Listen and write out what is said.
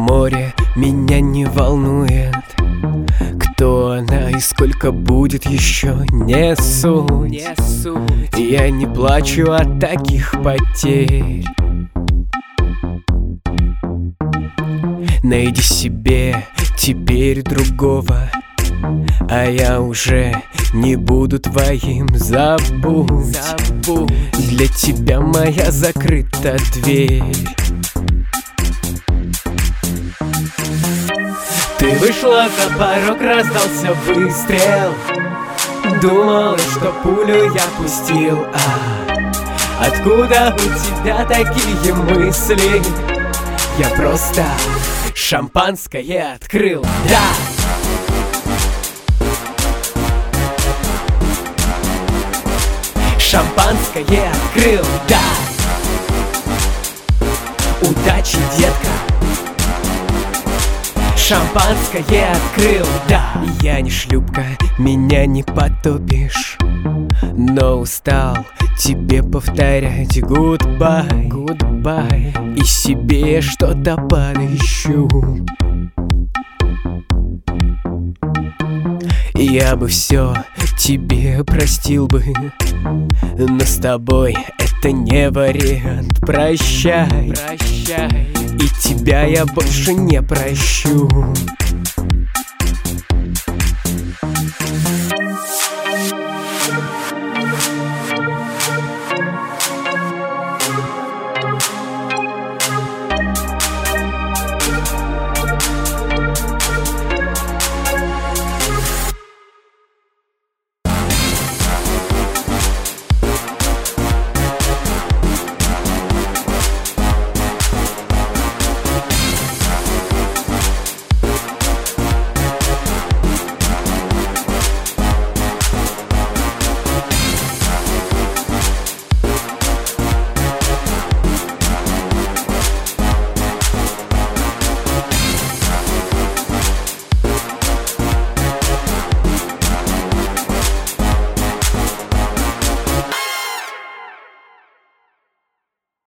море меня не волнует. Кто она и сколько будет еще, не суть. Я не плачу от таких потерь. Найди себе теперь другого, а я уже не буду твоим. Забудь, для тебя моя закрыта дверь. Ты вышла за порог, раздался выстрел. Думала, что пулю я пустил, откуда у тебя такие мысли? Я просто шампанское открыл, да! Шампанское открыл, да! Удачи, детка! Шампанское открыл, да! Я не шлюпка, меня не потопишь, но устал тебе повторять goodbye, goodbye. И себе что-то подыщу. Я бы все тебе простил бы, но с тобой это не вариант. Прощай, прощай, и тебя я больше не прощу.